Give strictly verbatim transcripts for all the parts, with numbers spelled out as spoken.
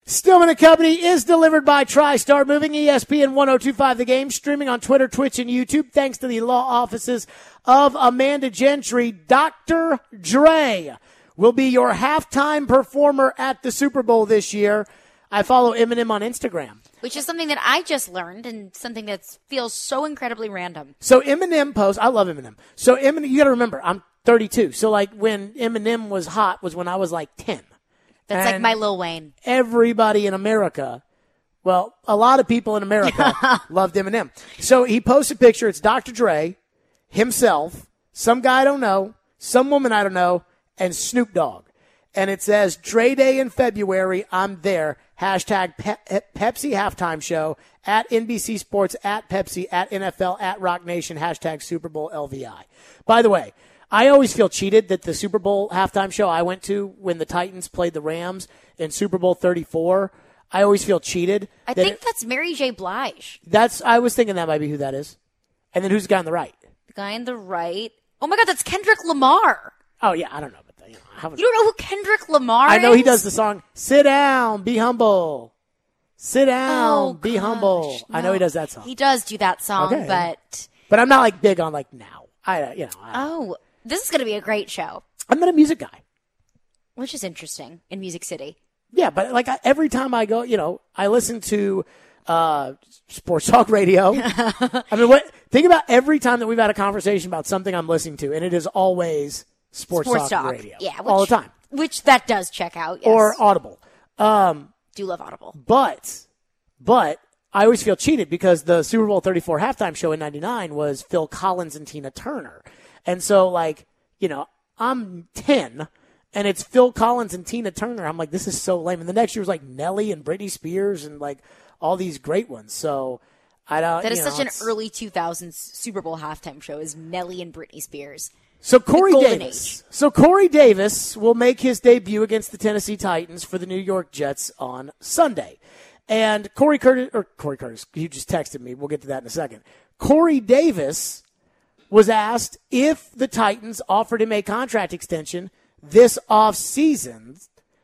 Stillman and Company is delivered by TriStar Moving, E S P N one oh two point five The Game, streaming on Twitter, Twitch, and YouTube, thanks to the law offices of Amanda Gentry. Doctor Dre will be your halftime performer at the Super Bowl this year. I follow Eminem on Instagram. Which is something that I just learned and something that feels so incredibly random. So Eminem posts, I love Eminem. So Eminem, you got to remember, I'm thirty-two. So like when Eminem was hot was when I was like ten. That's and like my Lil Wayne. Everybody in America, well, a lot of people in America loved Eminem. So he posts a picture. It's Doctor Dre, himself, some guy I don't know, some woman I don't know, and Snoop Dogg. And it says, Dre Day in February, I'm there. Hashtag Pe- Pepsi Halftime Show, at N B C Sports, at Pepsi, at N F L, at Rock Nation, hashtag Super Bowl L V I. By the way, I always feel cheated that the Super Bowl halftime show I went to when the Titans played the Rams in Super Bowl thirty-four, I always feel cheated. I that think it, that's Mary J. Blige. That's, I was thinking that might be who that is. And then who's the guy on the right? The guy on the right. Oh my God, that's Kendrick Lamar. Oh yeah, I don't know. But you know, I you don't know who Kendrick Lamar is? I know he does the song, Sit Down, Be Humble. Sit down, oh, be gosh, humble. No. I know he does that song. He does do that song, okay. but... But I'm not like big on like now. I, you know. I, oh, this is going to be a great show. I'm not a music guy. Which is interesting in Music City. Yeah, but like I, every time I go, you know, I listen to uh, Sports Talk Radio. I mean, what? Think about every time that we've had a conversation about something I'm listening to, and it is always Sports, Sports Talk, Talk Radio. Yeah, which, all the time. Which that does check out, yes. Or Audible. Um, Do love Audible. But, but I always feel cheated because the Super Bowl thirty-four halftime show in ninety-nine was Phil Collins and Tina Turner. And so, like, you know, I'm ten, and it's Phil Collins and Tina Turner. I'm like, this is so lame. And the next year was like Nelly and Britney Spears and like all these great ones. So I don't. That is you know, such an early two thousands Super Bowl halftime show. Is Nelly and Britney Spears? So Corey Davis. Age. So Corey Davis will make his debut against the Tennessee Titans for the New York Jets on Sunday. And Corey Curtis, or Corey Curtis, he just texted me. We'll get to that in a second. Corey Davis was asked if the Titans offered him a contract extension this offseason.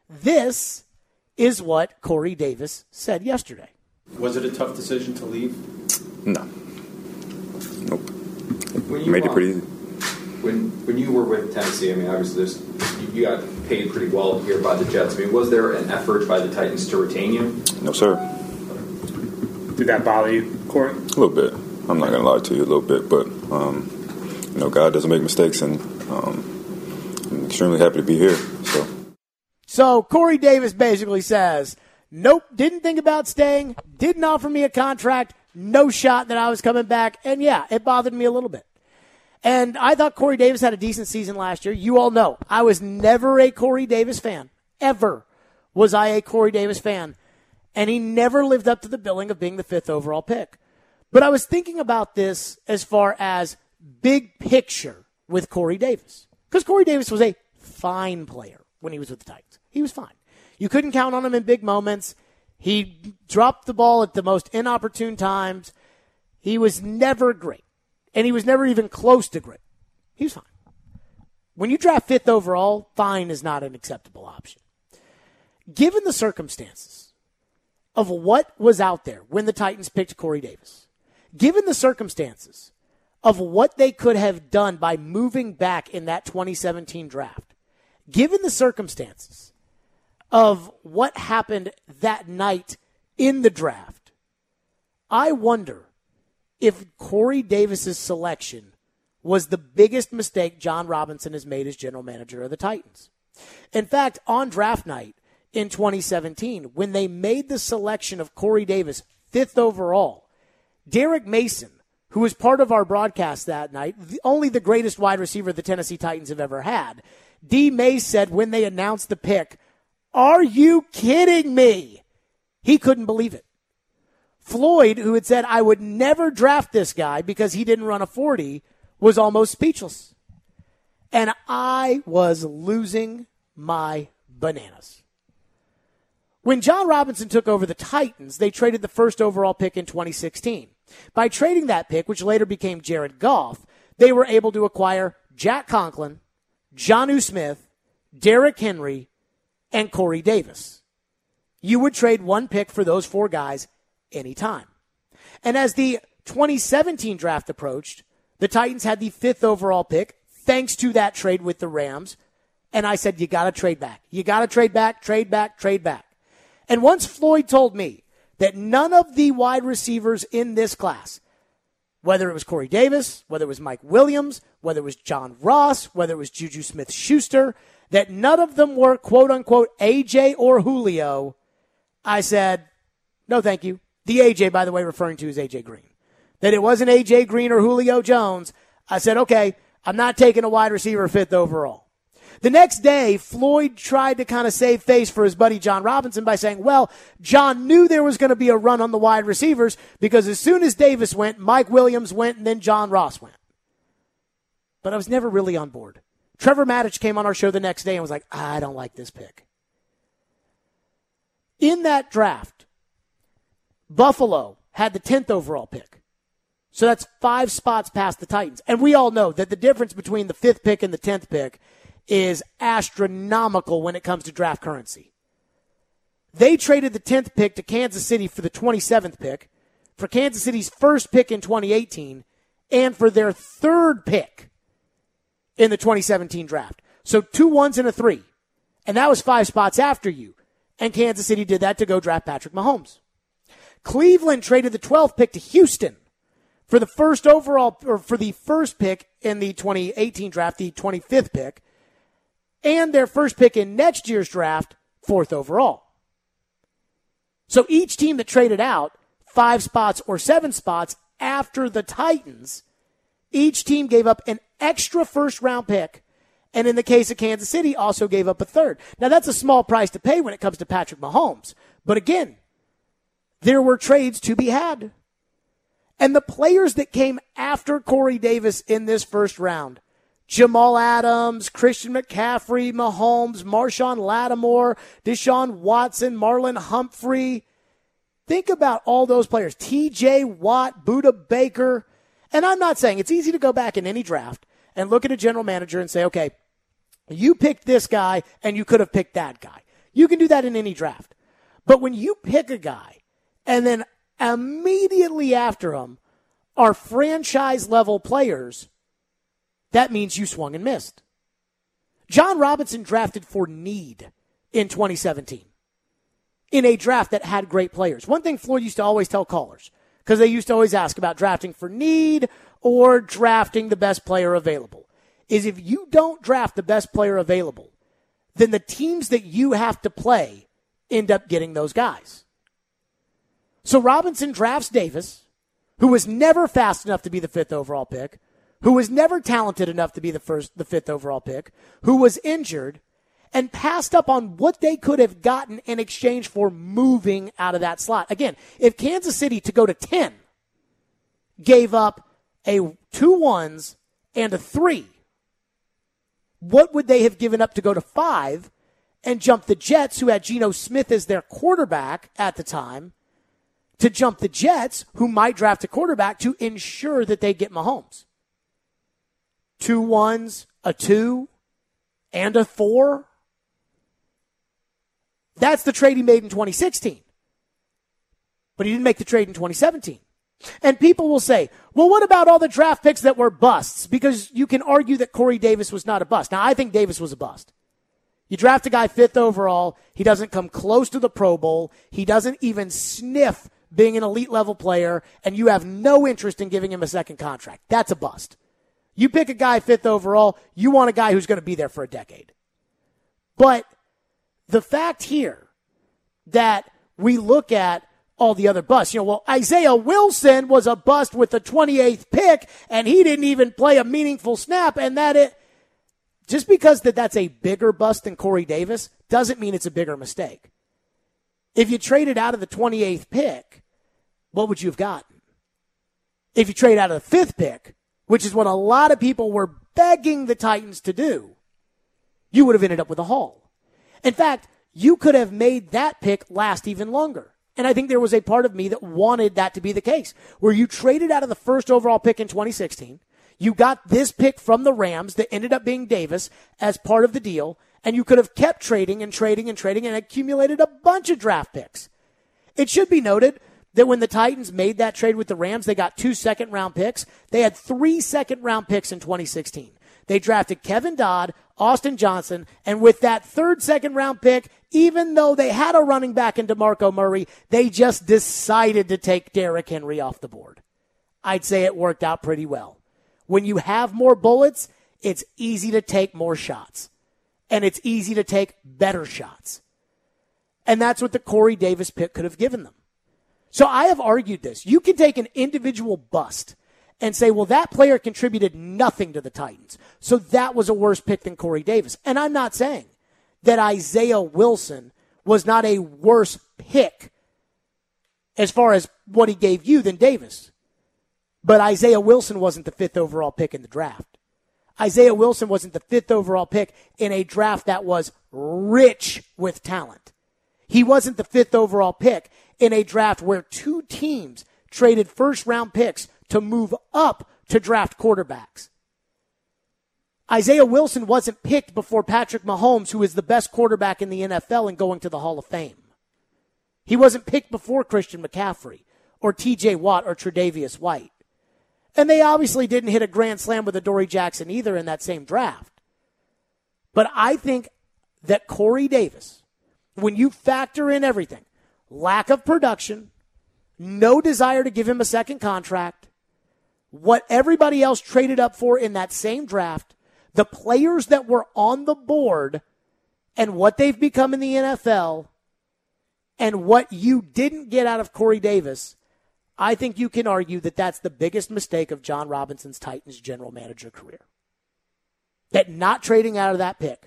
This is what Corey Davis said yesterday. Was it a tough decision to leave? No. Nope. When you, Made it um, pretty easy. When when you were with Tennessee, I mean, obviously this, you, you got paid pretty well here by the Jets. I mean, was there an effort by the Titans to retain you? No, sir. Did that bother you, Corey? A little bit. I'm not going to lie to you, a little bit. But, um, you know, God doesn't make mistakes, and um, I'm extremely happy to be here. So, so Corey Davis basically says, nope, didn't think about staying, didn't offer me a contract, no shot that I was coming back. And, yeah, it bothered me a little bit. And I thought Corey Davis had a decent season last year. You all know I was never a Corey Davis fan. Ever was I a Corey Davis fan. And he never lived up to the billing of being the fifth overall pick. But I was thinking about this as far as big picture with Corey Davis. Because Corey Davis was a fine player when he was with the Titans. He was fine. You couldn't count on him in big moments. He dropped the ball at the most inopportune times. He was never great. And he was never even close to great. He was fine. When you draft fifth overall, fine is not an acceptable option. Given the circumstances of what was out there when the Titans picked Corey Davis, given the circumstances of what they could have done by moving back in that twenty seventeen draft, given the circumstances of what happened that night in the draft, I wonder if Corey Davis's selection was the biggest mistake John Robinson has made as general manager of the Titans. In fact, on draft night in twenty seventeen, when they made the selection of Corey Davis fifth overall, Derek Mason, who was part of our broadcast that night, the, only the greatest wide receiver the Tennessee Titans have ever had, D. Mays said when they announced the pick, "Are you kidding me?" He couldn't believe it. Floyd, who had said, I would never draft this guy because he didn't run a forty, was almost speechless. And I was losing my bananas. When John Robinson took over the Titans, they traded the first overall pick in twenty sixteen. By trading that pick, which later became Jared Goff, they were able to acquire Jack Conklin, Jonnu Smith, Derrick Henry, and Corey Davis. you would trade one pick for those four guys anytime. And as the twenty seventeen draft approached, the Titans had the fifth overall pick, thanks to that trade with the Rams. And I said, you got to trade back. You got to trade back, trade back, trade back. And once Floyd told me that none of the wide receivers in this class, whether it was Corey Davis, whether it was Mike Williams, whether it was John Ross, whether it was Juju Smith-Schuster, that none of them were quote-unquote A J or Julio, I said, no thank you. The A J, by the way, referring to is A J Green. That it wasn't A J Green or Julio Jones. I said, okay, I'm not taking a wide receiver fifth overall. The next day, Floyd tried to kind of save face for his buddy John Robinson by saying, well, John knew there was going to be a run on the wide receivers because as soon as Davis went, Mike Williams went, and then John Ross went. But I was never really on board. Trevor Maddich came on our show the next day and was like, I don't like this pick. In that draft, Buffalo had the tenth overall pick. So that's five spots past the Titans. And we all know that the difference between the fifth pick and the tenth pick is astronomical when it comes to draft currency. They traded the tenth pick to Kansas City for the twenty-seventh pick, for Kansas City's first pick in twenty eighteen, and for their third pick in the twenty seventeen draft. So two ones and a three. And that was five spots after you. And Kansas City did that to go draft Patrick Mahomes. Cleveland traded the twelfth pick to Houston for the first overall, or for the first pick in the twenty eighteen draft, the twenty-fifth pick, and their first pick in next year's draft, fourth overall. So each team that traded out five spots or seven spots after the Titans, each team gave up an extra first-round pick, and in the case of Kansas City, also gave up a third. Now, that's a small price to pay when it comes to Patrick Mahomes. But again, there were trades to be had. And the players that came after Corey Davis in this first round, Jamal Adams, Christian McCaffrey, Mahomes, Marshawn Lattimore, Deshaun Watson, Marlon Humphrey. Think about all those players. T J Watt, Budda Baker. And I'm not saying it's easy to go back in any draft and look at a general manager and say, okay, you picked this guy and you could have picked that guy. You can do that in any draft. But when you pick a guy and then immediately after him are franchise-level players, that means you swung and missed. John Robinson drafted for need in twenty seventeen in a draft that had great players. One thing Floyd used to always tell callers, because they used to always ask about drafting for need or drafting the best player available, is if you don't draft the best player available, then the teams that you have to play end up getting those guys. So Robinson drafts Davis, who was never fast enough to be the fifth overall pick, who was never talented enough to be the first, the fifth overall pick, who was injured, and passed up on what they could have gotten in exchange for moving out of that slot. Again, if Kansas City to go to ten gave up a two ones and a three, what would they have given up to go to five and jump the Jets, who had Geno Smith as their quarterback at the time, to jump the Jets, who might draft a quarterback to ensure that they get Mahomes? Two ones, a two, and a four. That's the trade he made in twenty sixteen. But he didn't make the trade in twenty seventeen. And people will say, well, what about all the draft picks that were busts? Because you can argue that Corey Davis was not a bust. Now, I think Davis was a bust. You draft a guy fifth overall. He doesn't come close to the Pro Bowl. He doesn't even sniff being an elite level player, and you have no interest in giving him a second contract. That's a bust. You pick a guy fifth overall, you want a guy who's going to be there for a decade. But the fact here that we look at all the other busts, you know, well, Isaiah Wilson was a bust with the twenty-eighth pick, and he didn't even play a meaningful snap, and that it, just because that that's a bigger bust than Corey Davis doesn't mean it's a bigger mistake. If you traded out of the twenty-eighth pick, what would you have gotten? If you trade out of the fifth pick, which is what a lot of people were begging the Titans to do, you would have ended up with a haul. In fact, you could have made that pick last even longer. And I think there was a part of me that wanted that to be the case, where you traded out of the first overall pick in twenty sixteen. You got this pick from the Rams that ended up being Davis as part of the deal. And you could have kept trading and trading and trading and accumulated a bunch of draft picks. It should be noted that when the Titans made that trade with the Rams, they got two second-round picks. They had three second-round picks in twenty sixteen. They drafted Kevin Dodd, Austin Johnson, and with that third second-round pick, even though they had a running back in DeMarco Murray, they just decided to take Derrick Henry off the board. I'd say it worked out pretty well. When you have more bullets, it's easy to take more shots. And it's easy to take better shots. And that's what the Corey Davis pick could have given them. So I have argued this. You can take an individual bust and say, well, that player contributed nothing to the Titans, so that was a worse pick than Corey Davis. And I'm not saying that Isaiah Wilson was not a worse pick as far as what he gave you than Davis. But Isaiah Wilson wasn't the fifth overall pick in the draft. Isaiah Wilson wasn't the fifth overall pick in a draft that was rich with talent. He wasn't the fifth overall pick in a draft where two teams traded first-round picks to move up to draft quarterbacks. Isaiah Wilson wasn't picked before Patrick Mahomes, who is the best quarterback in the N F L and going to the Hall of Fame. He wasn't picked before Christian McCaffrey or T J Watt or Tre'Davious White. And they obviously didn't hit a grand slam with Adoree Jackson either in that same draft. But I think that Corey Davis, when you factor in everything, lack of production, no desire to give him a second contract, what everybody else traded up for in that same draft, the players that were on the board and what they've become in the N F L, and what you didn't get out of Corey Davis, I think you can argue that that's the biggest mistake of John Robinson's Titans general manager career. That not trading out of that pick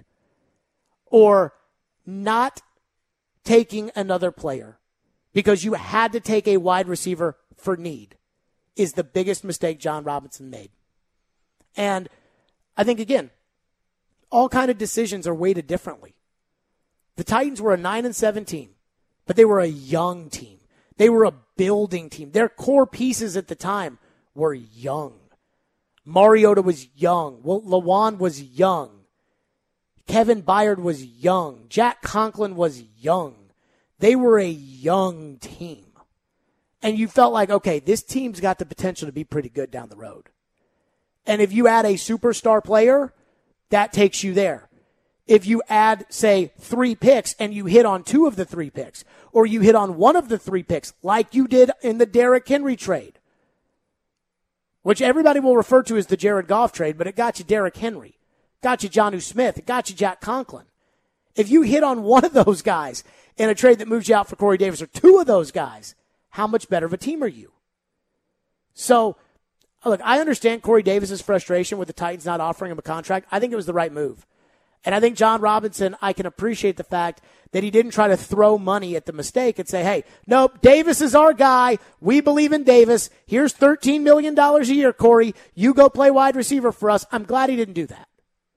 or not taking another player because you had to take a wide receiver for need is the biggest mistake John Robinson made. And I think, again, all kind of decisions are weighted differently. The Titans were a nine and seven team, but they were a young team. They were a building team. Their core pieces at the time were young. Mariota was young. Well, Lawan was young. Kevin Byard was young. Jack Conklin was young. They were a young team. And you felt like, okay, this team's got the potential to be pretty good down the road. And if you add a superstar player, that takes you there. If you add, say, three picks and you hit on two of the three picks, or you hit on one of the three picks, like you did in the Derrick Henry trade, which everybody will refer to as the Jared Goff trade, but it got you Derrick Henry, got you Jonnu Smith, it got you Jack Conklin. If you hit on one of those guys in a trade that moves you out for Corey Davis, or two of those guys, how much better of a team are you? So, look, I understand Corey Davis's frustration with the Titans not offering him a contract. I think it was the right move. And I think John Robinson, I can appreciate the fact that he didn't try to throw money at the mistake and say, hey, nope, Davis is our guy. We believe in Davis. Here's thirteen million dollars a year, Corey. You go play wide receiver for us. I'm glad he didn't do that.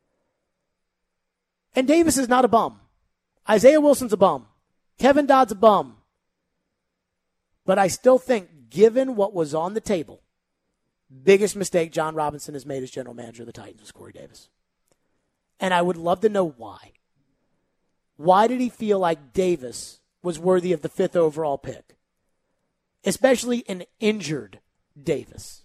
And Davis is not a bum. Isaiah Wilson's a bum. Kevin Dodd's a bum. But I still think, given what was on the table, biggest mistake John Robinson has made as general manager of the Titans was Corey Davis. And I would love to know why. Why did he feel like Davis was worthy of the fifth overall pick? Especially an injured Davis.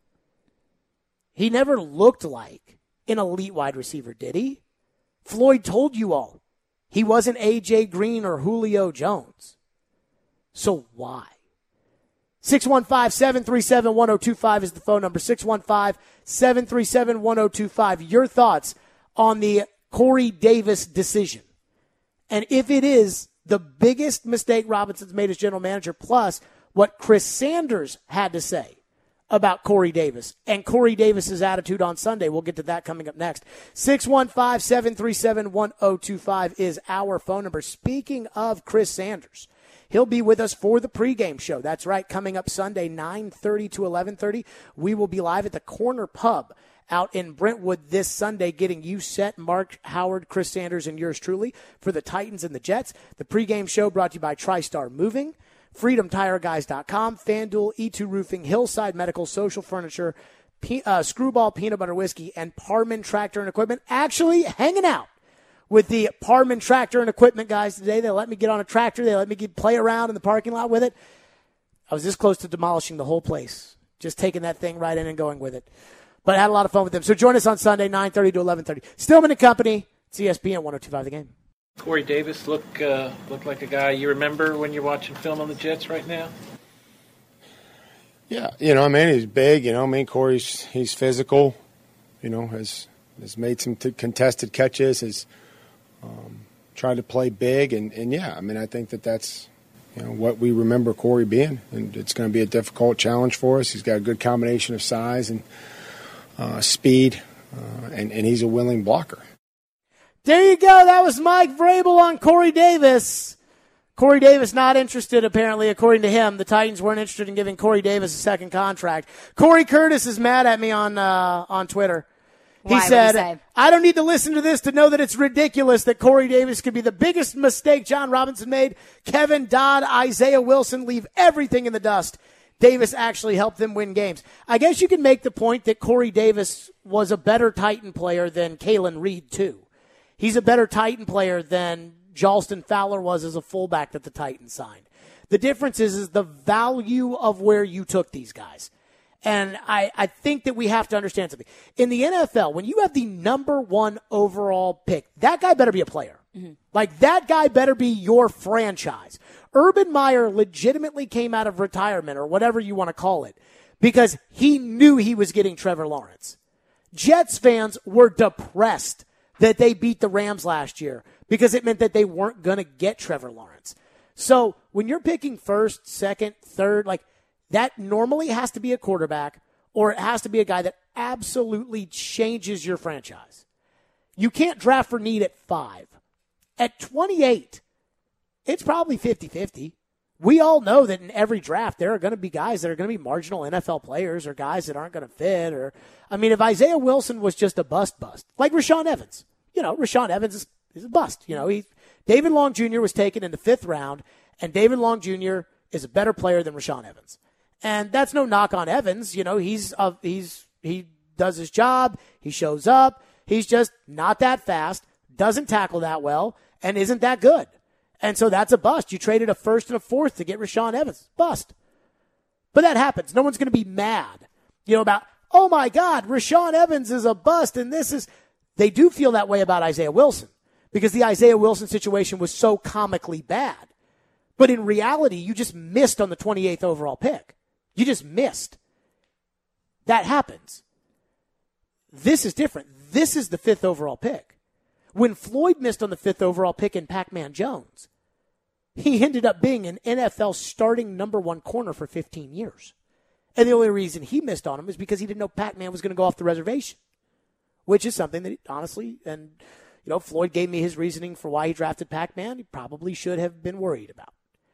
He never looked like an elite wide receiver, did he? Floyd told you all. He wasn't A J Green or Julio Jones. So why? six one five, seven three seven, one oh two five is the phone number. six one five, seven three seven, one oh two five. Your thoughts on the Corey Davis decision. And if it is the biggest mistake Robinson's made as general manager, plus what Chris Sanders had to say about Corey Davis and Corey Davis's attitude on Sunday. We'll get to that coming up next. six one five, seven three seven, one oh two five is our phone number. Speaking of Chris Sanders, he'll be with us for the pregame show. That's right, coming up Sunday, nine thirty to eleven thirty. We will be live at the Corner Pub out in Brentwood this Sunday, getting you set, Mark Howard, Chris Sanders, and yours truly for the Titans and the Jets. The pregame show brought to you by TriStar Moving, Freedom Tire Guys dot com, FanDuel, E two Roofing, Hillside Medical, Social Furniture, P- uh, Screwball Peanut Butter Whiskey, and Parman Tractor and Equipment. Actually hanging out with the Parman Tractor and Equipment guys today. They let me get on a tractor. They let me get, play around in the parking lot with it. I was this close to demolishing the whole place, just taking that thing right in and going with it. But I had a lot of fun with them. So join us on Sunday, nine thirty to eleven thirty. Stillman and Company, it's E S P N one oh two point five The Game. Corey Davis look uh, look like a guy you remember when you're watching film on the Jets right now? Yeah, you know, I mean, he's big. You know, I mean, Corey's he's physical. You know, has has made some t- contested catches. Has um, tried to play big, and, and yeah, I mean, I think that that's you know what we remember Corey being, and it's going to be a difficult challenge for us. He's got a good combination of size and uh, speed, uh, and and he's a willing blocker. There you go. That was Mike Vrabel on Corey Davis. Corey Davis not interested, apparently, according to him. The Titans weren't interested in giving Corey Davis a second contract. Corey Curtis is mad at me on uh, on Twitter. He Why, said, what'd he say? I don't need to listen to this to know that it's ridiculous that Corey Davis could be the biggest mistake John Robinson made. Kevin Dodd, Isaiah Wilson leave everything in the dust. Davis actually helped them win games. I guess you can make the point that Corey Davis was a better Titan player than Kalen Reed, too. He's a better Titan player than Jalston Fowler was as a fullback that the Titans signed. The difference is, is the value of where you took these guys. And I, I think that we have to understand something. In the N F L, when you have the number one overall pick, that guy better be a player. Mm-hmm. Like, that guy better be your franchise. Urban Meyer legitimately came out of retirement, or whatever you want to call it, because he knew he was getting Trevor Lawrence. Jets fans were depressed that they beat the Rams last year because it meant that they weren't going to get Trevor Lawrence. So when you're picking first, second, third, like that normally has to be a quarterback, or it has to be a guy that absolutely changes your franchise. You can't draft for need at five. At twenty-eight, it's probably fifty-fifty. We all know that in every draft there are going to be guys that are going to be marginal N F L players, or guys that aren't going to fit. Or I mean, if Isaiah Wilson was just a bust bust, like Rashaan Evans, you know, Rashaan Evans is, is a bust. You know, he David Long Junior was taken in the fifth round, and David Long Junior is a better player than Rashaan Evans. And that's no knock on Evans. You know, he's uh, he's he does his job. He shows up. He's just not that fast, doesn't tackle that well, and isn't that good. And so that's a bust. You traded a first and a fourth to get Rashaan Evans. Bust. But that happens. No one's going to be mad, you know, about, oh, my God, Rashaan Evans is a bust, and this is – they do feel that way about Isaiah Wilson because the Isaiah Wilson situation was so comically bad. But in reality, you just missed on the twenty-eighth overall pick. You just missed. That happens. This is different. This is the fifth overall pick. When Floyd missed on the fifth overall pick in Pac-Man Jones, he ended up being an N F L starting number one corner for fifteen years. And the only reason he missed on him is because he didn't know Pac-Man was going to go off the reservation, which is something that, honestly, and, you know, Floyd gave me his reasoning for why he drafted Pac-Man. He probably should have been worried about.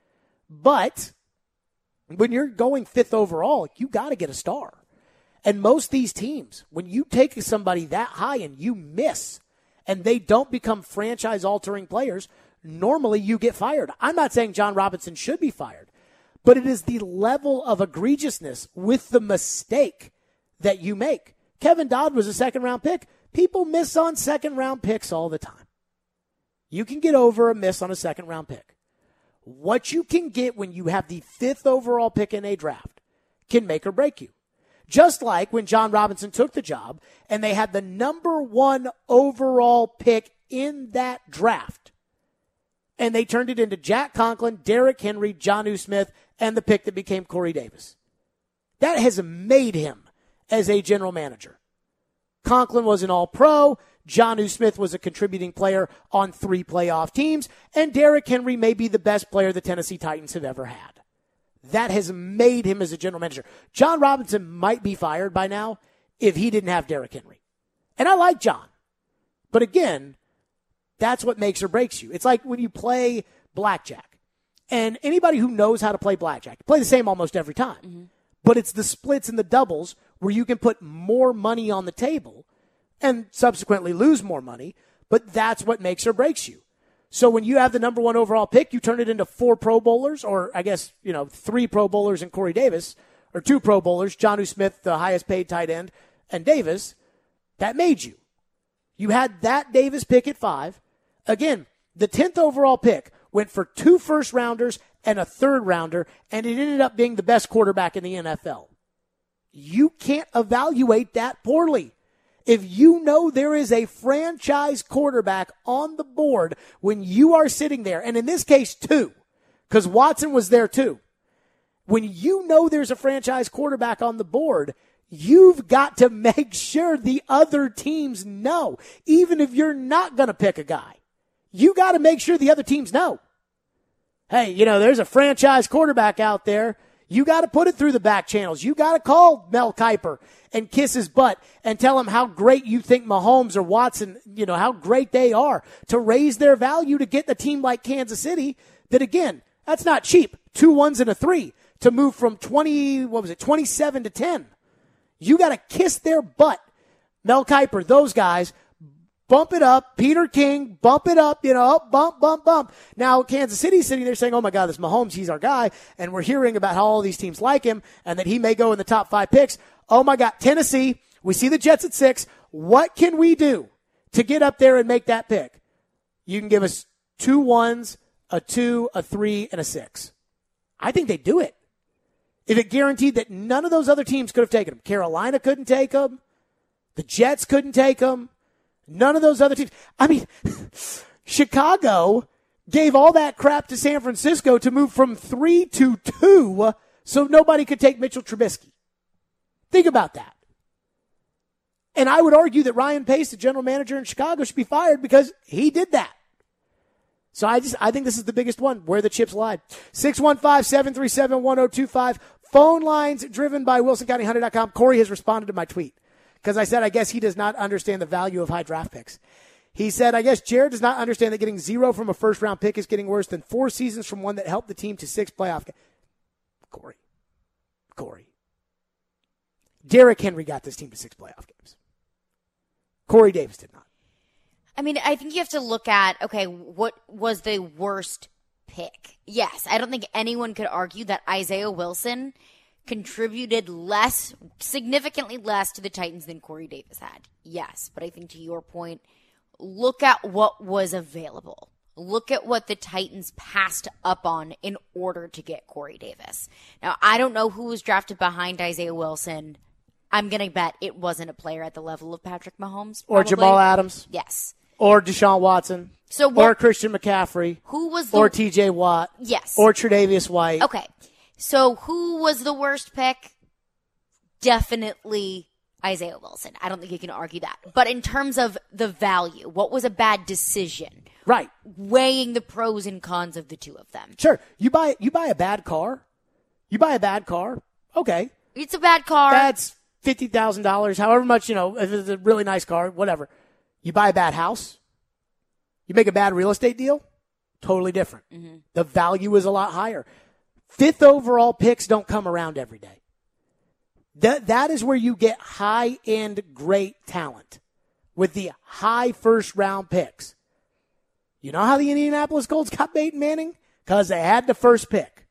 But when you're going fifth overall, you got to get a star. And most of these teams, when you take somebody that high and you miss, and they don't become franchise-altering players, normally you get fired. I'm not saying John Robinson should be fired, but it is the level of egregiousness with the mistake that you make. Kevin Dodd was a second-round pick. People miss on second-round picks all the time. You can get over a miss on a second-round pick. What you can get when you have the fifth overall pick in a draft can make or break you. Just like when John Robinson took the job and they had the number one overall pick in that draft. And they turned it into Jack Conklin, Derrick Henry, Jonnu Smith, and the pick that became Corey Davis. That has made him as a general manager. Conklin was an all-pro. Jonnu Smith was a contributing player on three playoff teams. And Derrick Henry may be the best player the Tennessee Titans have ever had. That has made him as a general manager. John Robinson might be fired by now if he didn't have Derrick Henry. And I like John. But again, that's what makes or breaks you. It's like when you play blackjack. And anybody who knows how to play blackjack, play the same almost every time. Mm-hmm. But it's the splits and the doubles where you can put more money on the table and subsequently lose more money. But that's what makes or breaks you. So when you have the number one overall pick, you turn it into four Pro Bowlers, or I guess, you know, three Pro Bowlers and Corey Davis, or two Pro Bowlers, Jonnu Smith, the highest paid tight end, and Davis. That made you. You had that Davis pick at five. Again, the tenth overall pick went for two first rounders and a third rounder, and it ended up being the best quarterback in the N F L. You can't evaluate that poorly. If you know there is a franchise quarterback on the board when you are sitting there, and in this case, two, because Watson was there too. When you know there's a franchise quarterback on the board, you've got to make sure the other teams know. Even if you're not going to pick a guy, you got to make sure the other teams know. Hey, you know, there's a franchise quarterback out there. You got to put it through the back channels. You got to call Mel Kiper and kiss his butt and tell him how great you think Mahomes or Watson, you know, how great they are to raise their value to get a team like Kansas City that, again, that's not cheap. Two ones and a three to move from twenty, what was it, twenty-seven to ten. You got to kiss their butt. Mel Kiper, those guys, bump it up. Peter King, bump it up, you know, bump, bump, bump. Now, Kansas City's sitting there saying, oh, my God, this Mahomes, he's our guy. And we're hearing about how all these teams like him and that he may go in the top five picks. Oh, my God, Tennessee, we see the Jets at six. What can we do to get up there and make that pick? You can give us two ones, a two, a three, and a six. I think they do it. If it guaranteed that none of those other teams could have taken him. Carolina couldn't take him. The Jets couldn't take him. None of those other teams. I mean, Chicago gave all that crap to San Francisco to move from three to two so nobody could take Mitchell Trubisky. Think about that. And I would argue that Ryan Pace, the general manager in Chicago, should be fired because he did that. So I just, I think this is the biggest one, where the chips lied. six one five, seven three seven, one oh two five. Phone lines driven by Wilson County Hunter dot com. Corey has responded to my tweet because I said, I guess he does not understand the value of high draft picks. He said, I guess Jared does not understand that getting zero from a first round pick is getting worse than four seasons from one that helped the team to six playoff games. Corey. Corey. Derrick Henry got this team to six playoff games. Corey Davis did not. I mean, I think you have to look at, okay, what was the worst pick? Yes, I don't think anyone could argue that Isaiah Wilson contributed less, significantly less to the Titans than Corey Davis had. Yes, but I think to your point, look at what was available. Look at what the Titans passed up on in order to get Corey Davis. Now, I don't know who was drafted behind Isaiah Wilson. I'm going to bet it wasn't a player at the level of Patrick Mahomes. Or probably. Jamal Adams. Yes. Or Deshaun Watson. So what, or Christian McCaffrey. Who was the, or T J Watt. Yes. Or Tre'Davious White. Okay. So who was the worst pick? Definitely Isaiah Wilson. I don't think you can argue that. But in terms of the value, what was a bad decision? Right. Weighing the pros and cons of the two of them. Sure. You buy you buy a bad car. You buy a bad car. Okay. It's a bad car. That's fifty thousand dollars, however much, you know, if it's a really nice car, whatever. You buy a bad house. You make a bad real estate deal. Totally different. Mm-hmm. The value is a lot higher. Fifth overall picks don't come around every day. That That is where you get high-end great talent with the high first-round picks. You know how the Indianapolis Colts got Peyton Manning? Because they had the first pick.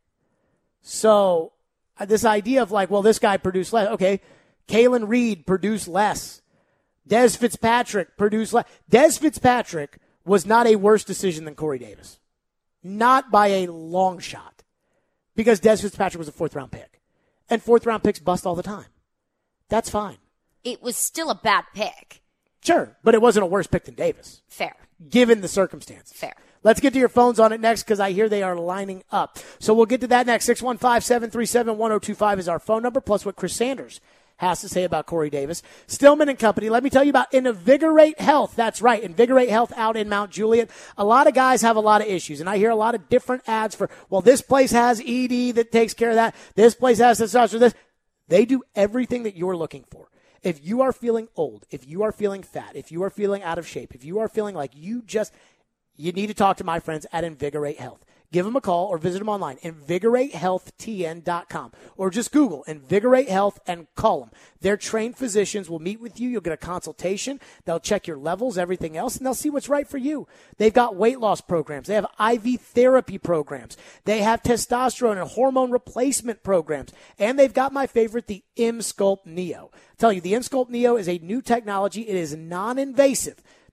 So this idea of like, well, this guy produced less. Okay, Kalen Reed produced less. Dez Fitzpatrick produced less. Dez Fitzpatrick was not a worse decision than Corey Davis. Not by a long shot. Because Dez Fitzpatrick was a fourth-round pick. And fourth-round picks bust all the time. That's fine. It was still a bad pick. Sure, but it wasn't a worse pick than Davis. Fair. Given the circumstances. Fair. Let's get to your phones on it next because I hear they are lining up. So we'll get to that next. six one five, seven three seven, one oh two five is our phone number, plus what Chris Sanders has to say about Corey Davis. Stillman and Company, let me tell you about Invigorate Health. That's right, Invigorate Health out in Mount Juliet. A lot of guys have a lot of issues, and I hear a lot of different ads for, well, this place has E D that takes care of that. This place has this, or this. They do everything that you're looking for. If you are feeling old, if you are feeling fat, if you are feeling out of shape, if you are feeling like you just, you need to talk to my friends at Invigorate Health. Give them a call or visit them online, invigorate health t n dot com, or just Google Invigorate Health and call them. Their trained physicians will meet with you. You'll get a consultation. They'll check your levels, everything else, and they'll see what's right for you. They've got weight loss programs. They have I V therapy programs. They have testosterone and hormone replacement programs. And they've got my favorite, the M-Sculpt Neo. I tell you, the M-Sculpt Neo is a new technology. It is non-invasive.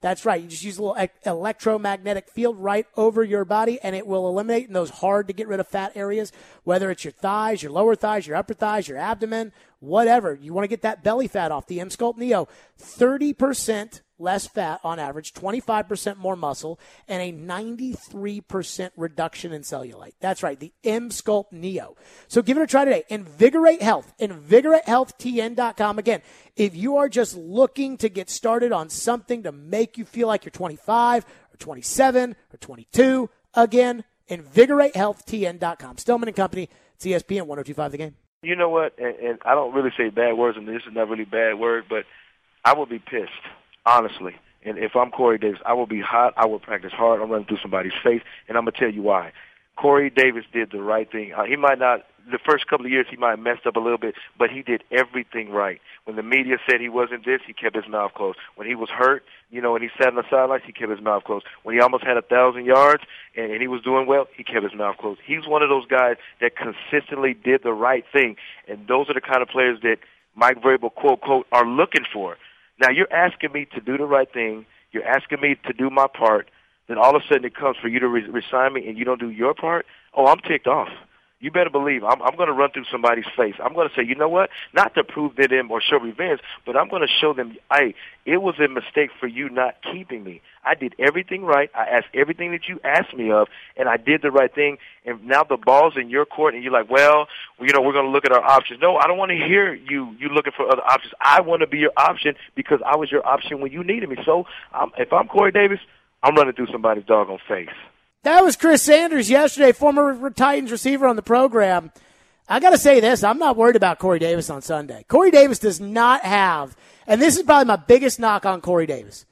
That's right. You just use a little e- electromagnetic field right over your body, and it will eliminate in those hard to get rid of fat areas, whether it's your thighs, your lower thighs, your upper thighs, your abdomen, whatever. You want to get that belly fat off. The M-Sculpt Neo, thirty percent less fat on average, twenty-five percent more muscle, and a ninety-three percent reduction in cellulite. That's right, the M-Sculpt Neo. So give it a try today. Invigorate Health, invigorate health T N dot com. Again, if you are just looking to get started on something to make you feel like you're twenty-five or twenty-seven or twenty-two, again, invigorate health T N dot com. Stillman and Company, it's E S P N one oh two point five The Game. You know what, and, and I don't really say bad words, and this is not really a bad word, but I would be pissed. Honestly, and if I'm Corey Davis, I will be hot. I will practice hard. I'm running through somebody's face, and I'm going to tell you why. Corey Davis did the right thing. Uh, he might not, the first couple of years, he might have messed up a little bit, but he did everything right. When the media said he wasn't this, he kept his mouth closed. When he was hurt, you know, and he sat on the sidelines, he kept his mouth closed. When he almost had a thousand yards and, and he was doing well, he kept his mouth closed. He's one of those guys that consistently did the right thing, and those are the kind of players that Mike Vrabel, quote, quote, are looking for. Now, you're asking me to do the right thing. You're asking me to do my part. Then all of a sudden it comes for you to re- resign me and you don't do your part? Oh, I'm ticked off. You better believe I'm, I'm going to run through somebody's face. I'm going to say, you know what? Not to prove to them or show revenge, but I'm going to show them, hey, it was a mistake for you not keeping me. I did everything right. I asked everything that you asked me of, and I did the right thing. And now the ball's in your court, and you're like, well, you know, we're going to look at our options. No, I don't want to hear you you looking for other options. I want to be your option because I was your option when you needed me. So um, if I'm Corey Davis, I'm running through somebody's doggone face. That was Chris Sanders yesterday, former Titans receiver on the program. I got to say this. I'm not worried about Corey Davis on Sunday. Corey Davis does not have, and this is probably my biggest knock on Corey Davis.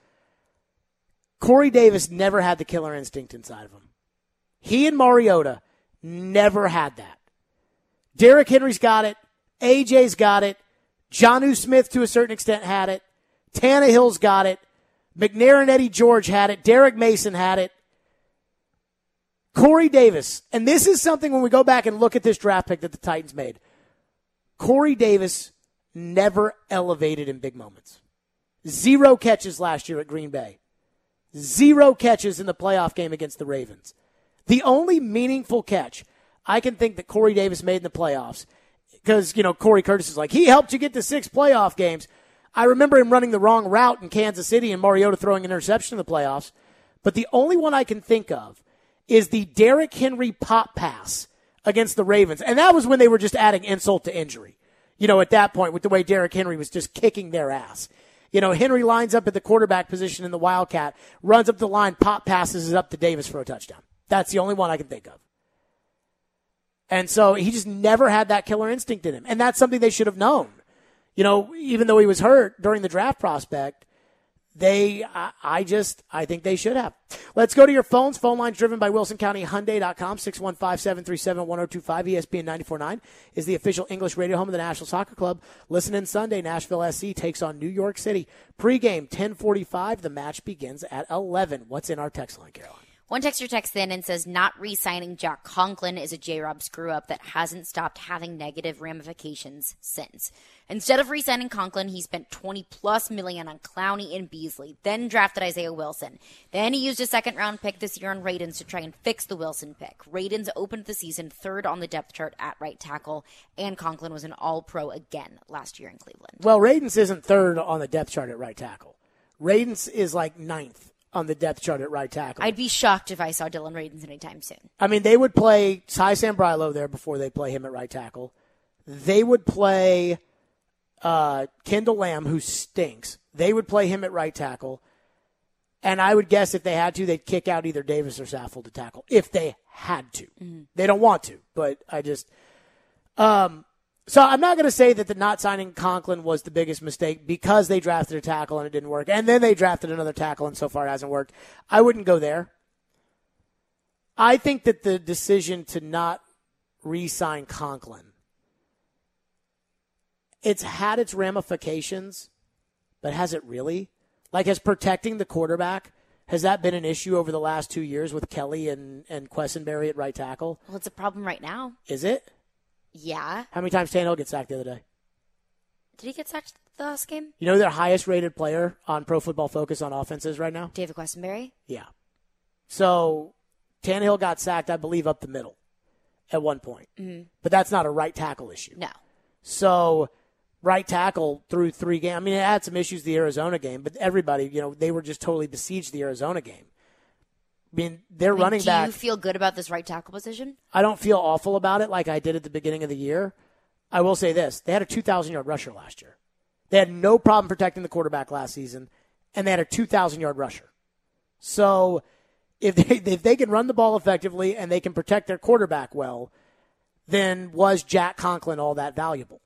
Corey Davis never had the killer instinct inside of him. He and Mariota never had that. Derrick Henry's got it. A J's got it. Jonnu Smith, to a certain extent, had it. Tannehill's got it. McNair and Eddie George had it. Derek Mason had it. Corey Davis, and this is something when we go back and look at this draft pick that the Titans made, Corey Davis never elevated in big moments. Zero catches last year at Green Bay. Zero catches in the playoff game against the Ravens. The only meaningful catch I can think that Corey Davis made in the playoffs, because, you know, Corey Curtis is like, he helped you get to six playoff games. I remember him running the wrong route in Kansas City and Mariota throwing an interception in the playoffs. But the only one I can think of is the Derrick Henry pop pass against the Ravens. And that was when they were just adding insult to injury. You know, at that point, with the way Derrick Henry was just kicking their ass. You know, Henry lines up at the quarterback position in the Wildcat, runs up the line, pop passes it up to Davis for a touchdown. That's the only one I can think of. And so he just never had that killer instinct in him. And that's something they should have known. You know, even though he was hurt during the draft prospect, They, I, I just, I think they should have. Let's go to your phones. Phone lines driven by Wilson County Hyundai dot com, six one five, seven three seven, one oh two five. E S P N ninety-four point nine is the official English radio home of the National Soccer Club. Listen in Sunday, Nashville S C takes on New York City. Pre-game, ten forty-five. The match begins at eleven. What's in our text line, Caroline? One texter texts in and says, not re-signing Jack Conklin is a J-Rob screw-up that hasn't stopped having negative ramifications since. Instead of re-signing Conklin, he spent twenty plus million on Clowney and Beasley, then drafted Isaiah Wilson. Then he used a second-round pick this year on Radins to try and fix the Wilson pick. Radins opened the season third on the depth chart at right tackle, and Conklin was an all-pro again last year in Cleveland. Well, Radins isn't third on the depth chart at right tackle. Radins is like ninth on the depth chart at right tackle. I'd be shocked if I saw Dylan Radins anytime soon. I mean, they would play Ty Sambrilo there before they play him at right tackle. They would play uh, Kendall Lamb, who stinks. They would play him at right tackle. And I would guess if they had to, they'd kick out either Davis or Saffold to tackle, if they had to. Mm-hmm. They don't want to, but I just um, – so I'm not going to say that the not signing Conklin was the biggest mistake because they drafted a tackle and it didn't work, and then they drafted another tackle and so far it hasn't worked. I wouldn't go there. I think that the decision to not re-sign Conklin, it's had its ramifications, but has it really? Like, has protecting the quarterback, has that been an issue over the last two years with Kelly and, and Quessenberry at right tackle? Well, it's a problem right now. Is it? Yeah. How many times Tannehill get sacked the other day? Did he get sacked the last game? You know who their highest rated player on Pro Football Focus on offenses right now? David Questenberry? Yeah. So Tannehill got sacked, I believe, up the middle at one point. Mm-hmm. But that's not a right tackle issue. No. So right tackle through three games. I mean, it had some issues the Arizona game, but everybody, you know, they were just totally besieged the Arizona game. I mean, they're I mean, running do back. Do you feel good about this right tackle position? I don't feel awful about it like I did at the beginning of the year. I will say this. They had a two thousand yard rusher last year. They had no problem protecting the quarterback last season, and they had a two thousand yard rusher. So if they, if they can run the ball effectively and they can protect their quarterback well, then was Jack Conklin all that valuable?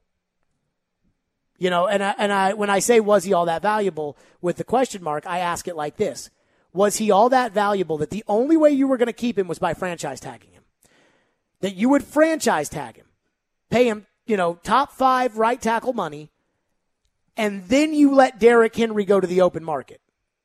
You know, and I, and I when I say was he all that valuable with the question mark, I ask it like this. Was he all that valuable that the only way you were going to keep him was by franchise tagging him? That you would franchise tag him, pay him, you know, top five right tackle money, and then you let Derrick Henry go to the open market.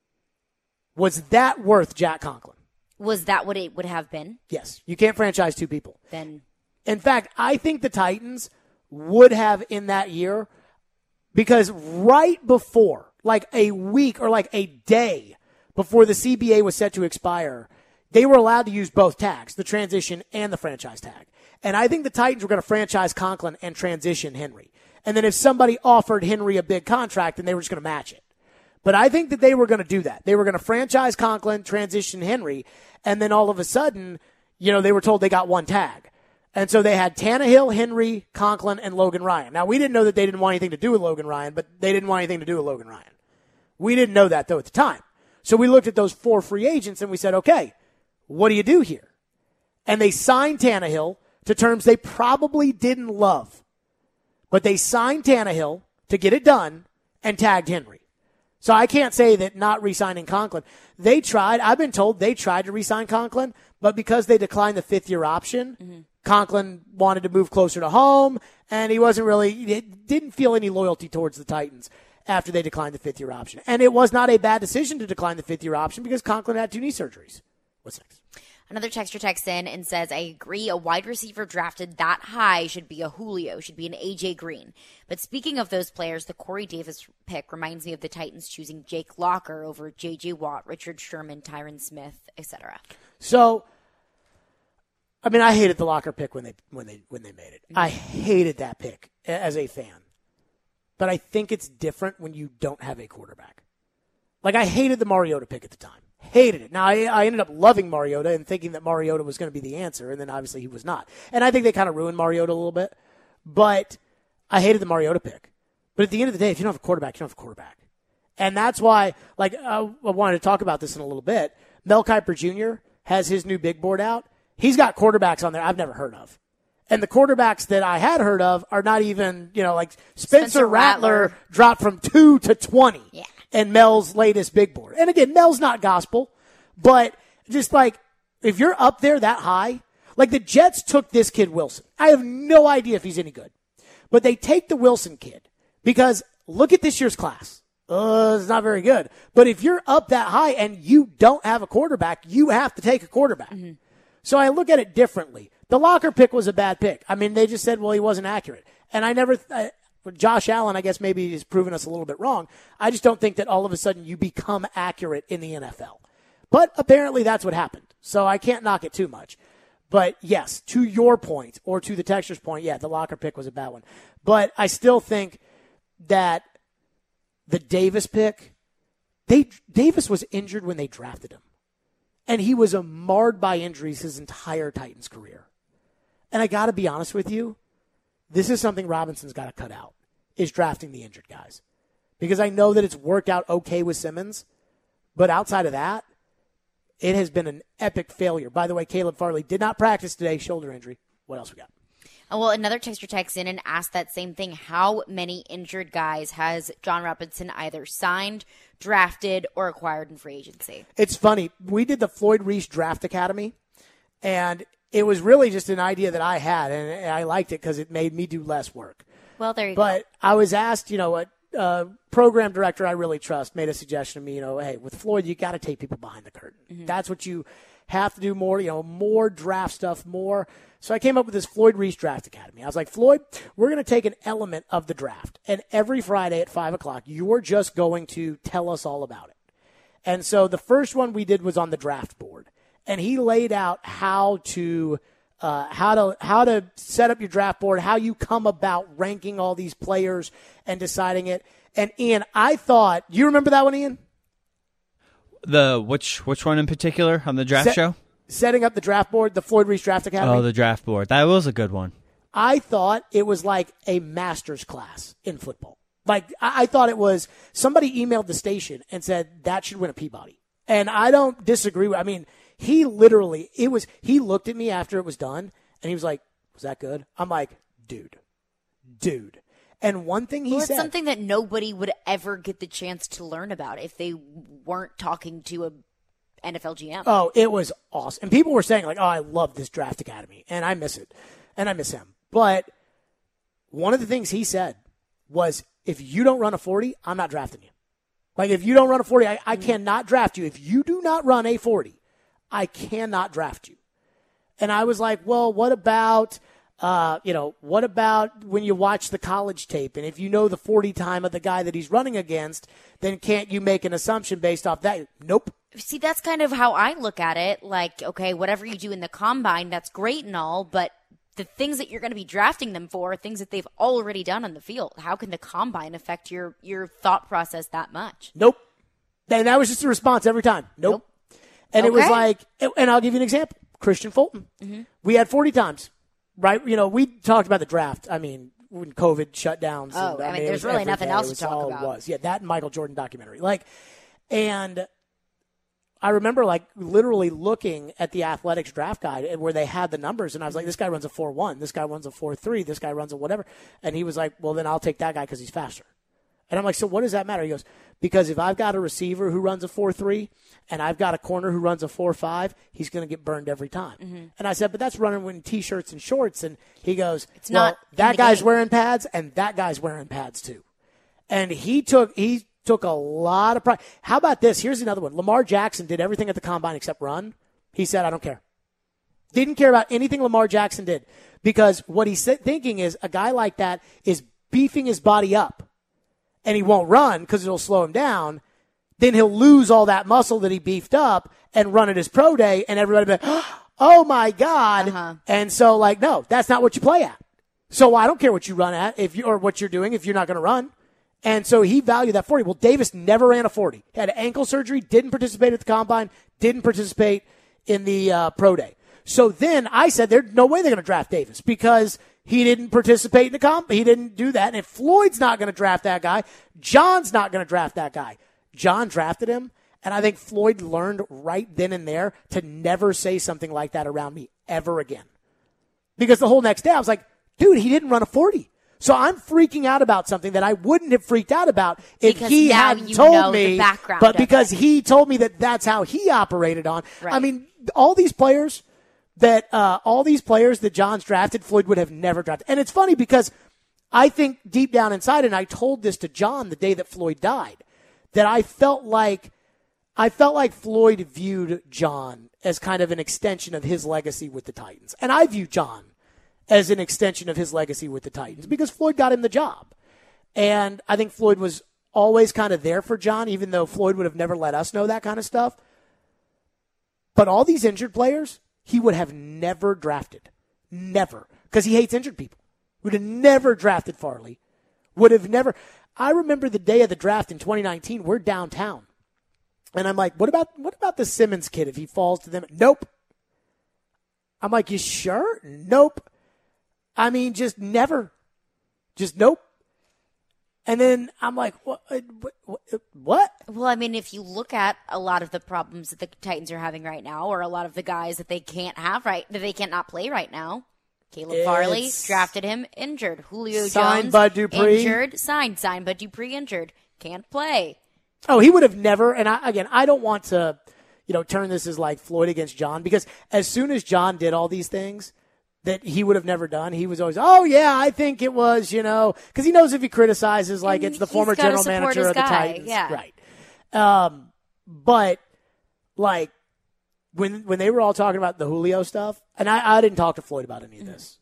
Was that worth Jack Conklin? Was that what it would have been? Yes. You can't franchise two people. Then, in fact, I think the Titans would have in that year, because right before, like a week or like a day before the C B A was set to expire, they were allowed to use both tags, the transition and the franchise tag. And I think the Titans were going to franchise Conklin and transition Henry. And then if somebody offered Henry a big contract, then they were just going to match it. But I think that they were going to do that. They were going to franchise Conklin, transition Henry, and then all of a sudden, you know, they were told they got one tag. And so they had Tannehill, Henry, Conklin, and Logan Ryan. Now, we didn't know that they didn't want anything to do with Logan Ryan, but they didn't want anything to do with Logan Ryan. We didn't know that, though, at the time. So we looked at those four free agents and we said, okay, what do you do here? And they signed Tannehill to terms they probably didn't love. But they signed Tannehill to get it done and tagged Henry. So I can't say that not re-signing Conklin. They tried. I've been told they tried to re-sign Conklin, but because they declined the fifth-year option, mm-hmm. Conklin wanted to move closer to home, and he wasn't really, he didn't feel any loyalty towards the Titans after they declined the fifth-year option. And it was not a bad decision to decline the fifth-year option because Conklin had two knee surgeries. What's next? Another texter texts in and says, I agree a wide receiver drafted that high should be a Julio, should be an A J Green. But speaking of those players, the Corey Davis pick reminds me of the Titans choosing Jake Locker over J J Watt, Richard Sherman, Tyron Smith, et cetera. So, I mean, I hated the Locker pick when they when they when they made it. Mm-hmm. I hated that pick as a fan. But I think it's different when you don't have a quarterback. Like, I hated the Mariota pick at the time. Hated it. Now, I, I ended up loving Mariota and thinking that Mariota was going to be the answer, and then obviously he was not. And I think they kind of ruined Mariota a little bit. But I hated the Mariota pick. But at the end of the day, if you don't have a quarterback, you don't have a quarterback. And that's why, like, I, I wanted to talk about this in a little bit. Mel Kiper Junior has his new big board out. He's got quarterbacks on there I've never heard of. And the quarterbacks that I had heard of are not even, you know, like Spencer, Spencer Rattler, Rattler dropped from two to twenty. Yeah. And Mel's latest big board. And again, Mel's not gospel, but just like, if you're up there that high, like the Jets took this kid Wilson. I have no idea if he's any good, but they take the Wilson kid because look at this year's class. Uh, it's not very good. But if you're up that high and you don't have a quarterback, you have to take a quarterback. Mm-hmm. So I look at it differently. The Locker pick was a bad pick. I mean, they just said, well, he wasn't accurate. And I never, I, Josh Allen, I guess maybe he's proven us a little bit wrong. I just don't think that all of a sudden you become accurate in the N F L. But apparently that's what happened. So I can't knock it too much. But yes, to your point, or to the texter's point, yeah, the Locker pick was a bad one. But I still think that the Davis pick, they Davis was injured when they drafted him. And he was a marred by injuries his entire Titans career. And I got to be honest with you, this is something Robinson's got to cut out, is drafting the injured guys. Because I know that it's worked out okay with Simmons, but outside of that, it has been an epic failure. By the way, Caleb Farley did not practice today, shoulder injury. What else we got? Oh, well, another texter texts in and asked that same thing. How many injured guys has John Robinson either signed, drafted, or acquired in free agency? It's funny. We did the Floyd Reese Draft Academy, and it was really just an idea that I had, and I liked it because it made me do less work. Well, there you but go. But I was asked, you know, a uh, program director I really trust made a suggestion to me, you know, hey, with Floyd, you got to take people behind the curtain. Mm-hmm. That's what you have to do more, you know, more draft stuff, more. So I came up with this Floyd Reese Draft Academy. I was like, Floyd, we're going to take an element of the draft, and every Friday at five o'clock, you're just going to tell us all about it. And so the first one we did was on the draft board, and he laid out how to uh, how to how to set up your draft board, how you come about ranking all these players and deciding it. And Ian, I thought, you remember that one, Ian? The which which one in particular on the draft Set, show? Setting up the draft board, the Floyd Reese Draft Academy. Oh, the draft board. That was a good one. I thought it was like a master's class in football. Like, I, I thought it was, somebody emailed the station and said that should win a Peabody. And I don't disagree with, I mean, he literally, it was, he looked at me after it was done and he was like, was that good? I'm like, dude, dude. And one thing he well, said. It's something that nobody would ever get the chance to learn about if they weren't talking to a N F L G M. Oh, it was awesome. And people were saying, like, oh, I love this Draft Academy. And I miss it. And I miss him. But one of the things he said was, if you don't run a forty, I'm not drafting you. Like, if you don't run a forty, I, I mm. cannot draft you. If you do not run a forty, I cannot draft you. And I was like, well, what about, uh, you know, what about when you watch the college tape? And if you know the forty time of the guy that he's running against, then can't you make an assumption based off that? Nope. See, that's kind of how I look at it. Like, okay, whatever you do in the combine, that's great and all, but the things that you're going to be drafting them for are things that they've already done on the field. How can the combine affect your, your thought process that much? Nope. And that was just the response every time. Nope. nope. And okay. It was like, and I'll give you an example. Christian Fulton. Mm-hmm. We had forty times, right? You know, we talked about the draft. I mean, when COVID shut down. Oh, and, I, I mean, mean there's really nothing else to talk all about. It was. Yeah, that and Michael Jordan documentary. Like, and I remember, like, literally looking at the Athletics draft guide and where they had the numbers, and I was like, this guy runs a four one, this guy runs a four three, this guy runs a whatever. And he was like, well, then I'll take that guy because he's faster. And I'm like, so what does that matter? He goes, because if I've got a receiver who runs a four three and I've got a corner who runs a four five, he's going to get burned every time. Mm-hmm. And I said, but that's running with T-shirts and shorts. And he goes, it's well, not that guy's game. wearing pads and that guy's wearing pads too. And he took he took a lot of pride. How about this? Here's another one. Lamar Jackson did everything at the combine except run. He said, I don't care. Didn't care about anything Lamar Jackson did, because what he's thinking is a guy like that is beefing his body up and he won't run because it'll slow him down. Then he'll lose all that muscle that he beefed up and run at his pro day, and everybody will be like, oh my God. Uh-huh. And so, like, no, that's not what you play at. So I don't care what you run at if you or what you're doing if you're not going to run. And so he valued that forty. Well, Davis never ran a forty. Had ankle surgery, didn't participate at the combine, didn't participate in the uh, pro day. So then I said, there's no way they're going to draft Davis because he didn't participate in the comp. He didn't do that. And if Floyd's not going to draft that guy, John's not going to draft that guy. John drafted him, and I think Floyd learned right then and there to never say something like that around me ever again. Because the whole next day I was like, dude, he didn't run a forty. So I'm freaking out about something that I wouldn't have freaked out about if because he now hadn't you told know me, the background but of because it. he told me that that's how he operated on. Right. I mean, all these players that, uh, all these players that John's drafted, Floyd would have never drafted. And it's funny because I think deep down inside, and I told this to John the day that Floyd died, that I felt like, I felt like Floyd viewed John as kind of an extension of his legacy with the Titans. And I view John as an extension of his legacy with the Titans because Floyd got him the job. And I think Floyd was always kind of there for John, even though Floyd would have never let us know that kind of stuff. But all these injured players, he would have never drafted. Never. Because he hates injured people. Would have never drafted Farley. Would have never. I remember the day of the draft in twenty nineteen, we're downtown. And I'm like, what about what about the Simmons kid if he falls to them? Nope. I'm like, you sure? Nope. I mean, just never. Just nope. And then I'm like, what, what? What? Well, I mean, if you look at a lot of the problems that the Titans are having right now, or a lot of the guys that they can't have right, that they can't not play right now, Caleb It's Farley drafted him injured. Julio signed Jones Bud Dupree. injured, signed, signed Bud Dupree injured, can't play. Oh, he would have never. And I, again, I don't want to, you know, turn this as like Floyd against John, because as soon as John did all these things that he would have never done, he was always, oh yeah, I think it was, you know, because he knows if he criticizes, like, And it's the he's former gotta general support manager his of the guy, Titans, yeah. right? Um, but like when when they were all talking about the Julio stuff, and I, I didn't talk to Floyd about any of this,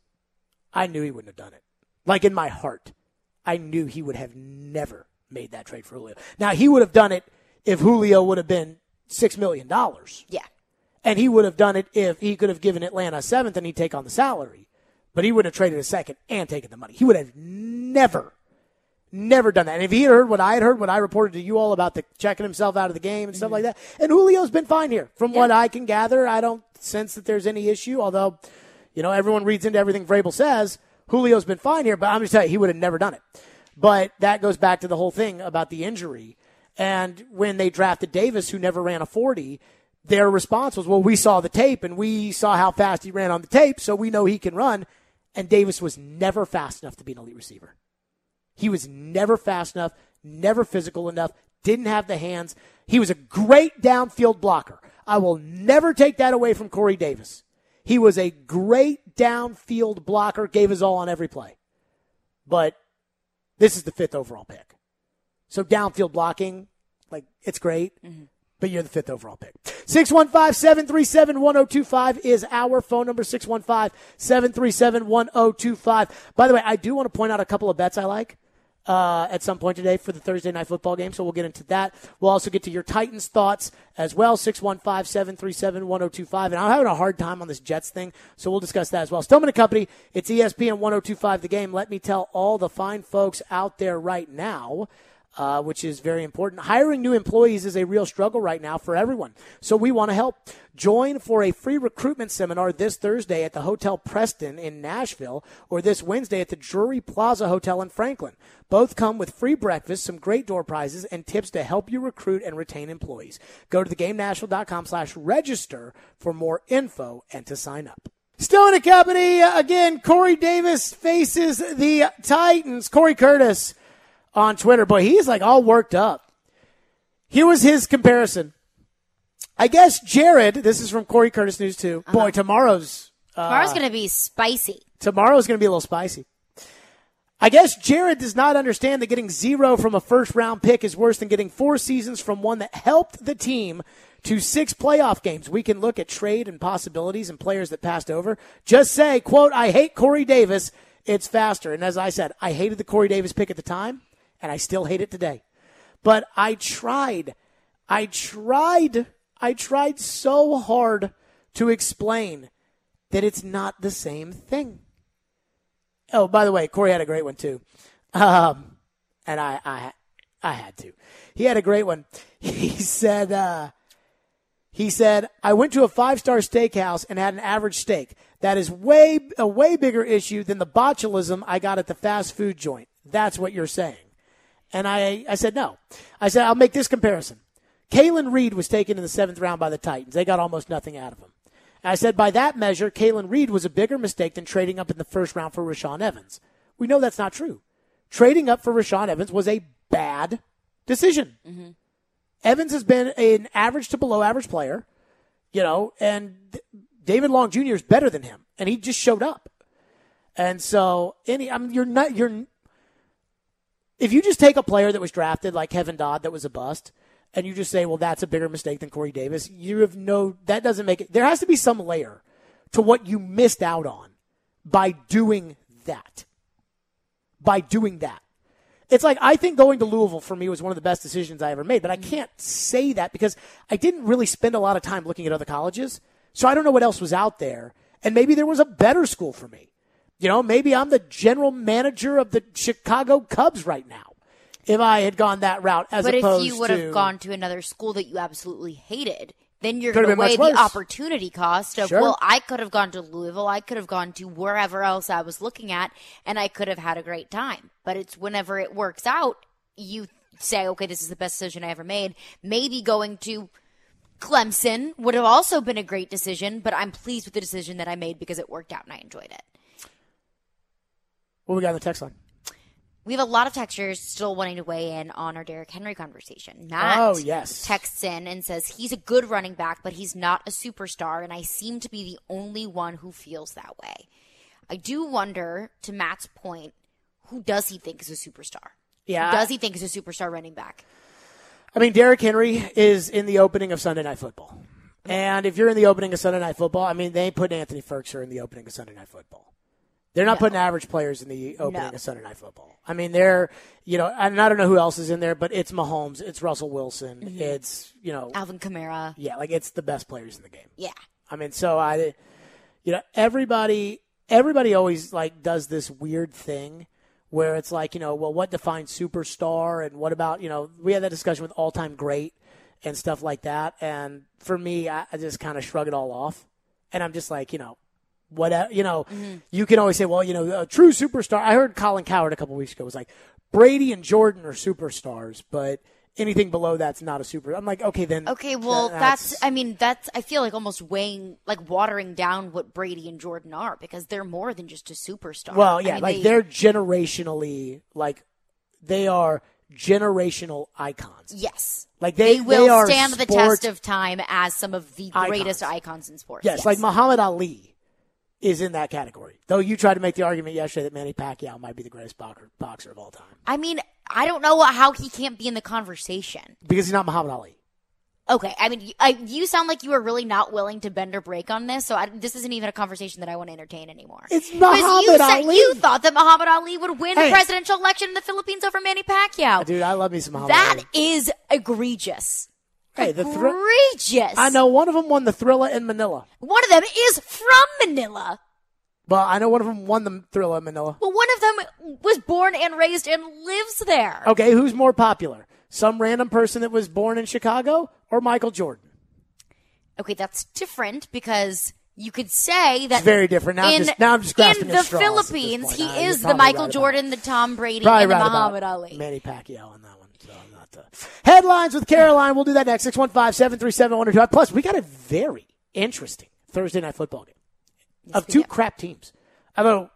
I knew he wouldn't have done it. Like in my heart, I knew he would have never made that trade for Julio. Now, he would have done it if Julio would have been six million dollars. Yeah. And he would have done it if he could have given Atlanta a seventh and he'd take on the salary. But he wouldn't have traded a second and taken the money. He would have never, never done that. And if he had heard what I had heard, what I reported to you all about the checking himself out of the game and stuff mm-hmm. like that, and Julio's been fine here. From yeah. what I can gather, I don't sense that there's any issue, although, you know, everyone reads into everything Vrabel says. Julio's been fine here, but I'm just telling you, he would have never done it. But that goes back to the whole thing about the injury. And when they drafted Davis, who never ran a forty, their response was, well, we saw the tape, and we saw how fast he ran on the tape, so we know he can run. And Davis was never fast enough to be an elite receiver. He was never fast enough, never physical enough, didn't have the hands. He was a great downfield blocker. I will never take that away from Corey Davis. He was a great downfield blocker, gave his all on every play. But this is the fifth overall pick. So downfield blocking, like, it's great. Mm-hmm. But you're the fifth overall pick. six one five, seven three seven, one oh two five is our phone number, six one five, seven three seven, one oh two five. By the way, I do want to point out a couple of bets I like uh, at some point today for the Thursday night football game, so we'll get into that. We'll also get to your Titans thoughts as well, six one five, seven three seven, one oh two five. And I'm having a hard time on this Jets thing, so we'll discuss that as well. Stillman and Company, it's E S P N one oh two five The Game. Let me tell all the fine folks out there right now, Uh, which is very important. Hiring new employees is a real struggle right now for everyone. So we want to help. Join for a free recruitment seminar this Thursday at the Hotel Preston in Nashville or this Wednesday at the Drury Plaza Hotel in Franklin. Both come with free breakfast, some great door prizes, and tips to help you recruit and retain employees. Go to thegamenashville.com slash register for more info and to sign up. Still in the company, again, Corey Davis faces the Titans. Corey Curtis on Twitter, boy, he's like all worked up. Here was his comparison. I guess Jared, this is from Corey Curtis News two. Uh-huh. Boy, tomorrow's uh, tomorrow's going to be spicy. Tomorrow's going to be a little spicy. I guess Jared does not understand that getting zero from a first round pick is worse than getting four seasons from one that helped the team to six playoff games. We can look at trade and possibilities and players that passed over. Just say, quote, I hate Corey Davis. It's faster. And as I said, I hated the Corey Davis pick at the time. And I still hate it today. But I tried. I tried. I tried so hard to explain that it's not the same thing. Oh, by the way, Corey had a great one, too. Um, and I, I, I had to. He had a great one. He said, uh, he said, I went to a five-star steakhouse and had an average steak. That is way a way bigger issue than the botulism I got at the fast food joint. That's what you're saying. And I, I said, no. I said, I'll make this comparison. Kalen Reed was taken in the seventh round by the Titans. They got almost nothing out of him. And I said, by that measure, Kalen Reed was a bigger mistake than trading up in the first round for Rashaan Evans. We know that's not true. Trading up for Rashaan Evans was a bad decision. Mm-hmm. Evans has been an average to below average player, you know, and David Long Junior is better than him, and he just showed up. And so, any, I mean, you're not, you're, if you just take a player that was drafted like Kevin Dodd that was a bust, and you just say, well, that's a bigger mistake than Corey Davis, you have no, that doesn't make it. There has to be some layer to what you missed out on by doing that. By doing that. It's like, I think going to Louisville for me was one of the best decisions I ever made, but I can't say that because I didn't really spend a lot of time looking at other colleges, so I don't know what else was out there, and maybe there was a better school for me. You know, maybe I'm the general manager of the Chicago Cubs right now if I had gone that route as but opposed to... But if you would have gone to another school that you absolutely hated, then you're going to weigh the opportunity cost of, sure. well, I could have gone to Louisville, I could have gone to wherever else I was looking at, and I could have had a great time. But it's whenever it works out, you say, okay, this is the best decision I ever made. Maybe going to Clemson would have also been a great decision, but I'm pleased with the decision that I made because it worked out and I enjoyed it. What we got on the text line? We have a lot of texters still wanting to weigh in on our Derrick Henry conversation. Matt oh, yes. texts in and says he's a good running back, but he's not a superstar, and I seem to be the only one who feels that way. I do wonder, to Matt's point, who does he think is a superstar? Yeah. Who does he think is a superstar running back? I mean, Derrick Henry is in the opening of Sunday Night Football. And if you're in the opening of Sunday Night Football, I mean, they ain't putting Anthony Ferguson in the opening of Sunday Night Football. They're not No. putting average players in the opening No. of Sunday Night Football. I mean, they're, you know, and I don't know who else is in there, but it's Mahomes, it's Russell Wilson, Mm-hmm. it's, you know, Alvin Kamara. yeah, like it's the best players in the game. Yeah. I mean, so I, you know, everybody, everybody always like does this weird thing where it's like, you know, well, what defines superstar and what about, you know, we had that discussion with all-time great and stuff like that. And for me, I, I just kind of shrug it all off. And I'm just like, you know, whatever, you know, Mm-hmm. you can always say, well, you know, a true superstar. I heard Colin Cowherd a couple weeks ago was like, Brady and Jordan are superstars, but anything below that's not a super. I'm like, okay, then. Okay, well, th- that's, I mean, that's, I feel like almost weighing, like watering down what Brady and Jordan are because they're more than just a superstar. Well, I yeah, mean, like they, they're generationally, like, they are generational icons. yes. Like they, They will they are stand the sports test of time as some of the icons. greatest icons in sports. Yes, like Muhammad Ali is in that category. Though you tried to make the argument yesterday that Manny Pacquiao might be the greatest boxer, boxer of all time I mean, I don't know how he can't be in the conversation. because he's not Muhammad Ali. Okay, I mean, you, I, you sound like you are really not willing to bend or break on this, so I, this isn't even a conversation that I want to entertain anymore. It's Because Muhammad you said Ali. you thought that Muhammad Ali would win Hey. the presidential election in the Philippines over Manny Pacquiao. Dude, I love me some Muhammad That Ali. is egregious. Hey, the thri- Egregious. I know one of them won the Thrilla in Manila. One of them is from Manila. Well, I know one of them won the Thrilla in Manila. Well, one of them was born and raised and lives there. Okay, who's more popular? Some random person that was born in Chicago or Michael Jordan? Okay, that's different because you could say that It's very different. Now I'm in, just- now I'm just grasping in at the straws at this Philippines, point. he Nah, you're is the probably Michael right about Jordan, the Tom Brady, Probably and the right Muhammad about Ali. Manny Pacquiao on that one. So I'm not uh, Headlines with Caroline. We'll do that next. six one five, seven three seven, one two five. Plus, we got a very interesting Thursday night football game of we two do. crap teams. Although,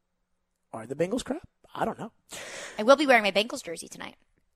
are the Bengals crap? I don't know. I will be wearing my Bengals jersey tonight.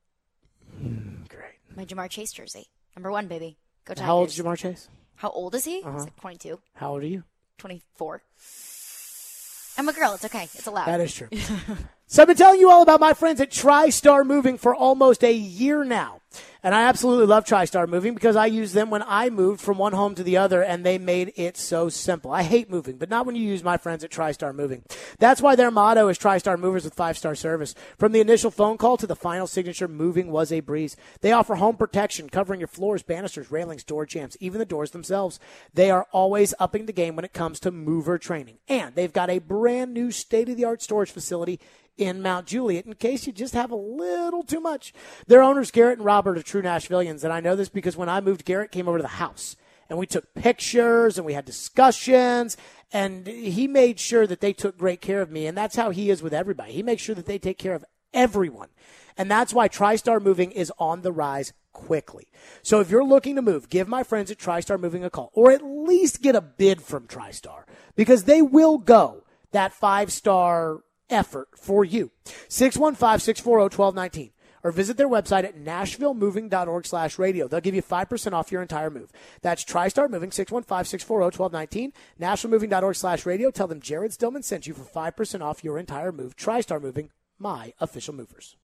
Great. My Jamar Chase jersey. Number one, baby. Go Tigers. How old is Jamar Chase? How old is he? Uh-huh. He's like twenty-two, How old are you? twenty-four. I'm a girl. It's okay. It's allowed. That is true. So I've been telling you all about my friends at TriStar Moving for almost a year now. And I absolutely love TriStar Moving because I used them when I moved from one home to the other, and they made it so simple. I hate moving, but not when you use my friends at TriStar Moving. That's why their motto is TriStar Movers with five-star service. From the initial phone call to the final signature, moving was a breeze. They offer home protection, covering your floors, banisters, railings, door jambs, even the doors themselves. They are always upping the game when it comes to mover training. And they've got a brand new state-of-the-art storage facility in Mount Juliet in case you just have a little too much. Their owners, Garrett and Robert, are true Nashvillians, and I know this because when I moved, Garrett came over to the house, and we took pictures, and we had discussions, and he made sure that they took great care of me, and that's how he is with everybody. He makes sure that they take care of everyone, and that's why TriStar Moving is on the rise quickly. So if you're looking to move, give my friends at TriStar Moving a call, or at least get a bid from TriStar, because they will go that five-star effort for you. six one five, six four zero, one two one nine or visit their website at nashvillemoving.org slash radio. They'll give you five percent off your entire move. That's TriStar Moving, six one five, six four zero, one two one nine, nashvillemoving.org slash radio. Tell them Jared Stillman sent you for five percent off your entire move. TriStar Moving, my official movers.